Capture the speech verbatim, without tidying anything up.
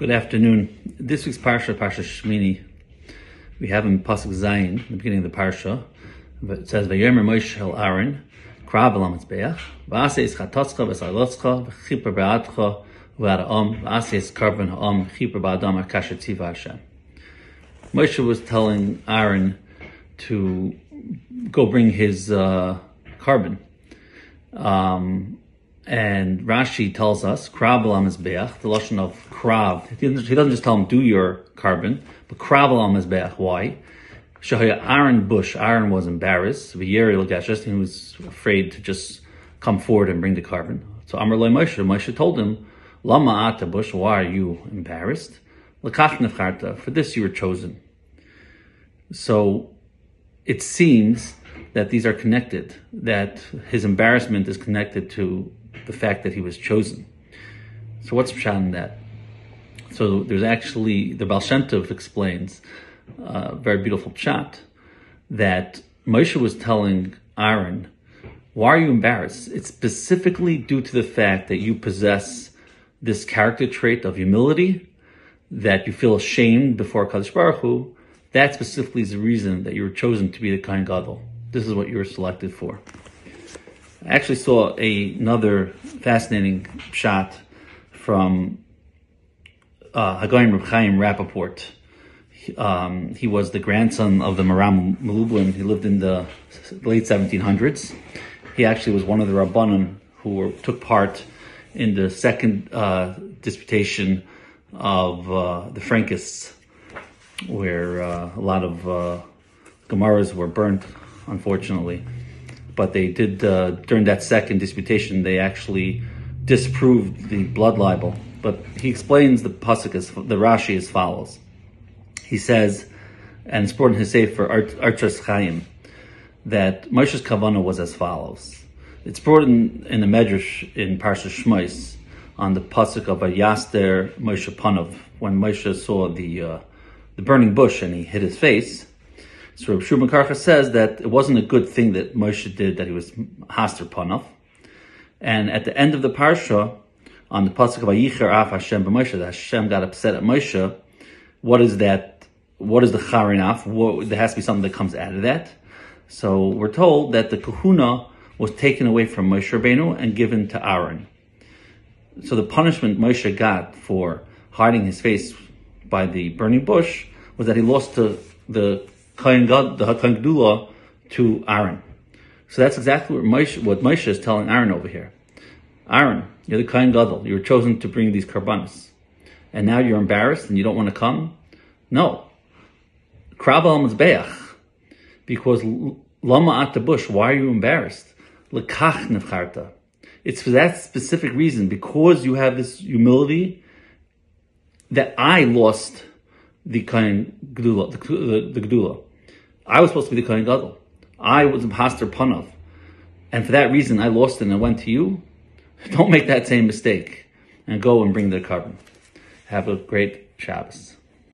Good afternoon. This week's parsha, Parsha Shmini, we have in Pasuk Zayin, the beginning of the parsha. It says, "Vayomer Moshe el Aaron, Kra'ah b'lam mizbeach, v'aseh chatotzcha v'salotzcha v'chiper ba'adcha v'ad ha'am, v'aseh karban ha'am chiper ba'adam kasher tziva Hashem." Moshe was telling Aaron to go bring his uh, carbon. Um, And Rashi tells us, Kra'ah b'lam mizbeach, the lashon of Kra'ah. He doesn't just tell him, do your carbon, but Kra'ah b'lam mizbeach. Why? Shahaya Aaron Bush. Aaron was embarrassed. V'yeri l'gashes, he was afraid to just come forward and bring the carbon. So Amar lo Moshe, Moshe told him, Lama ata Bush, why are you embarrassed? L'kach nefcharta, for this you were chosen. So it seems that these are connected, that his embarrassment is connected to the fact that he was chosen. So what's pshat in that? So there's actually, the Baal Shem Tov explains, a very beautiful pshat, that Moshe was telling Aaron, why are you embarrassed? It's specifically due to the fact that you possess this character trait of humility, that you feel ashamed before Kadosh Baruch Hu. That specifically is the reason that you were chosen to be the Kohen Gadol. This is what you were selected for. I actually saw a, another fascinating shot from uh, Hagoyim Reb Chaim Rappaport. He, um, he was the grandson of the Maram Melublin. He lived in the late seventeen hundreds. He actually was one of the Rabbanim who were, took part in the second uh, disputation of uh, the Frankists, where uh, a lot of uh, Gemaras were burnt, unfortunately. But they did, uh, during that second disputation, they actually disproved the blood libel. But he explains the pasuk, as, the Rashi, as follows. He says, and it's brought in his Sefer Archas Chaim, that Moshe's kavanah was as follows. It's brought in, in the Medrash in Parsha Shmos on the pasuk of Vayaster Moshe Panav, when Moshe saw the uh, the burning bush and he hid his face. So Reb Shmuel Karcha says that it wasn't a good thing that Moshe did, that he was haster panav. And at the end of the parsha, on the pasuk of Vayicher af Hashem b'Moshe, that Hashem got upset at Moshe. What is that? What is the charin af? What, there has to be something that comes out of that. So we're told that the kahuna was taken away from Moshe Rabbeinu and given to Aaron. So the punishment Moshe got for hiding his face by the burning bush was that he lost to the Kohen God, the Kohen Gadol, to Aaron. So that's exactly what Moshe, what Moshe is telling Aaron over here. Aaron, you're the Kohen Gadol. You were chosen to bring these karbanos, and now you're embarrassed and you don't want to come. No, Kra'ah b'lam mizbeach, because lama at the bush. Why are you embarrassed? L'kach nefcharta. It's for that specific reason, because you have this humility, that I lost the Kohen Gadol, the, the, the Gedula. I was supposed to be the Kohen Gadol. I was a pastor panav. And for that reason, I lost it and I went to you. Don't make that same mistake and go and bring the carbon. Have a great Shabbos.